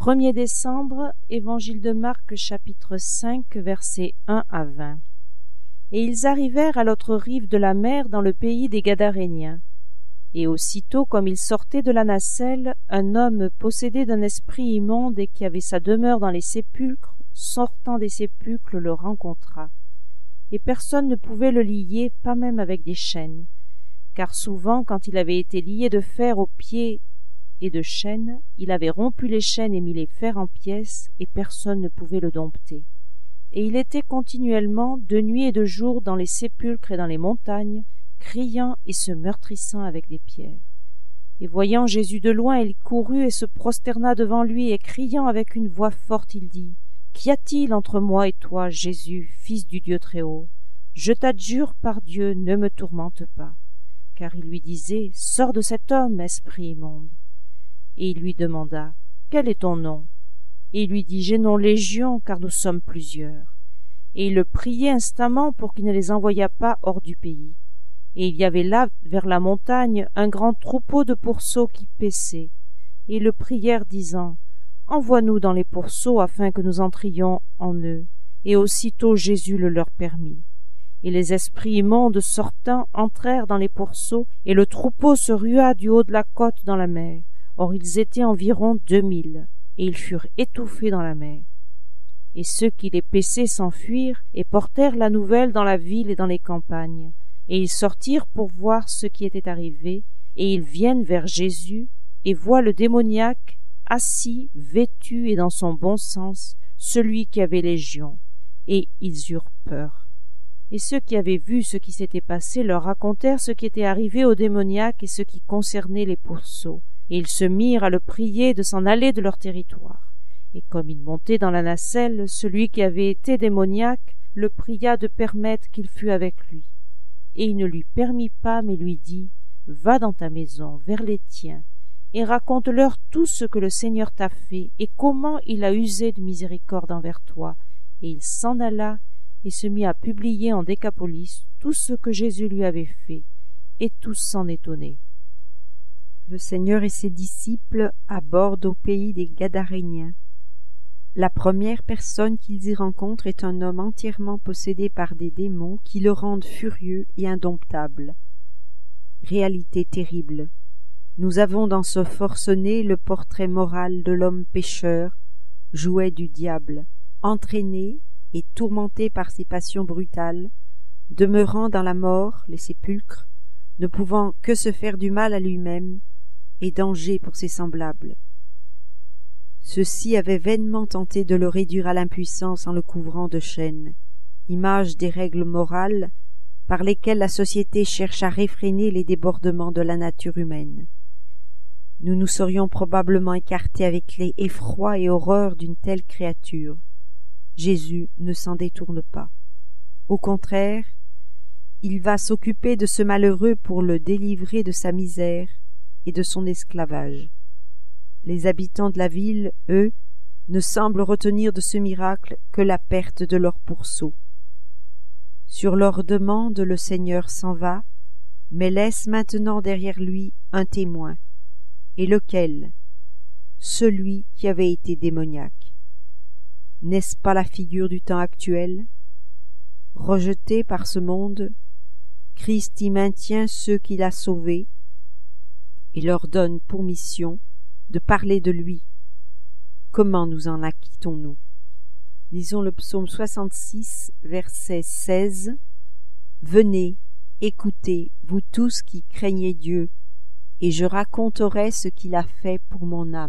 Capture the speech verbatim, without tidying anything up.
premier décembre, Évangile de Marc, chapitre cinq, versets un à vingt. Et ils arrivèrent à l'autre rive de la mer dans le pays des Gadaréniens. Et aussitôt, comme ils sortaient de la nacelle, un homme possédé d'un esprit immonde et qui avait sa demeure dans les sépulcres, sortant des sépulcres, le rencontra. Et personne ne pouvait le lier, pas même avec des chaînes, car souvent, quand il avait été lié de fer aux pieds et de chaînes, il avait rompu les chaînes et mis les fers en pièces, et personne ne pouvait le dompter. Et il était continuellement, de nuit et de jour, dans les sépulcres et dans les montagnes, criant et se meurtrissant avec des pierres. Et voyant Jésus de loin, il courut et se prosterna devant lui, et criant avec une voix forte, il dit : Qu'y a-t-il entre moi et toi, Jésus, fils du Dieu Très-Haut ? Je t'adjure par Dieu, ne me tourmente pas. Car il lui disait : Sors de cet homme, esprit immonde. Et il lui demanda : Quel est ton nom ? Et il lui dit : J'ai nom Légion, car nous sommes plusieurs. Et il le priait instamment pour qu'il ne les envoyât pas hors du pays. Et il y avait là, vers la montagne, un grand troupeau de pourceaux qui paissaient. Et ils le prièrent, disant : Envoie-nous dans les pourceaux, afin que nous entrions en eux. Et aussitôt Jésus le leur permit. Et les esprits immondes sortant entrèrent dans les pourceaux, et le troupeau se rua du haut de la côte dans la mer. Or ils étaient environ deux mille, et ils furent étouffés dans la mer. Et ceux qui les paissaient s'enfuirent, et portèrent la nouvelle dans la ville et dans les campagnes. Et ils sortirent pour voir ce qui était arrivé, et ils viennent vers Jésus, et voient le démoniaque, assis, vêtu et dans son bon sens, celui qui avait légion, et ils eurent peur. Et ceux qui avaient vu ce qui s'était passé leur racontèrent ce qui était arrivé au démoniaque et ce qui concernait les pourceaux, et ils se mirent à le prier de s'en aller de leur territoire. Et comme il montait dans la nacelle, celui qui avait été démoniaque le pria de permettre qu'il fût avec lui. Et il ne lui permit pas, mais lui dit : Va dans ta maison, vers les tiens, et raconte-leur tout ce que le Seigneur t'a fait, et comment il a usé de miséricorde envers toi. Et il s'en alla, et se mit à publier en Décapolis tout ce que Jésus lui avait fait, et tous s'en étonnaient. Le Seigneur et ses disciples abordent au pays des Gadaréniens. La première personne qu'ils y rencontrent est un homme entièrement possédé par des démons qui le rendent furieux et indomptable. Réalité terrible. Nous avons dans ce forcené le portrait moral de l'homme pécheur, jouet du diable, entraîné et tourmenté par ses passions brutales, demeurant dans la mort, les sépulcres, ne pouvant que se faire du mal à lui-même et danger pour ses semblables. Ceux-ci avaient vainement tenté de le réduire à l'impuissance en le couvrant de chaînes, image des règles morales par lesquelles la société cherche à réfréner les débordements de la nature humaine. Nous nous serions probablement écartés avec les effrois et horreurs d'une telle créature. Jésus ne s'en détourne pas. Au contraire, il va s'occuper de ce malheureux pour le délivrer de sa misère et de son esclavage. Les habitants de la ville, eux, ne semblent retenir de ce miracle que la perte de leurs pourceaux. Sur leur demande, le Seigneur s'en va, mais laisse maintenant derrière lui un témoin. Et lequel ? Celui qui avait été démoniaque. N'est-ce pas la figure du temps actuel ? Rejeté par ce monde, Christ y maintient ceux qu'il a sauvés et leur donne pour mission de parler de lui. Comment nous en acquittons-nous ? Lisons le psaume soixante-six, verset seize. « Venez, écoutez, vous tous qui craignez Dieu, et je raconterai ce qu'il a fait pour mon âme. »